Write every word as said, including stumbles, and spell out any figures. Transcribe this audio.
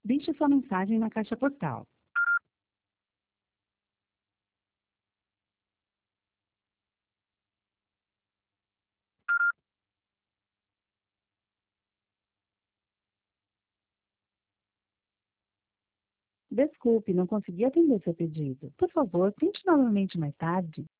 Deixe sua mensagem na caixa postal. Desculpe, não consegui atender seu pedido. Por favor, tente novamente mais tarde.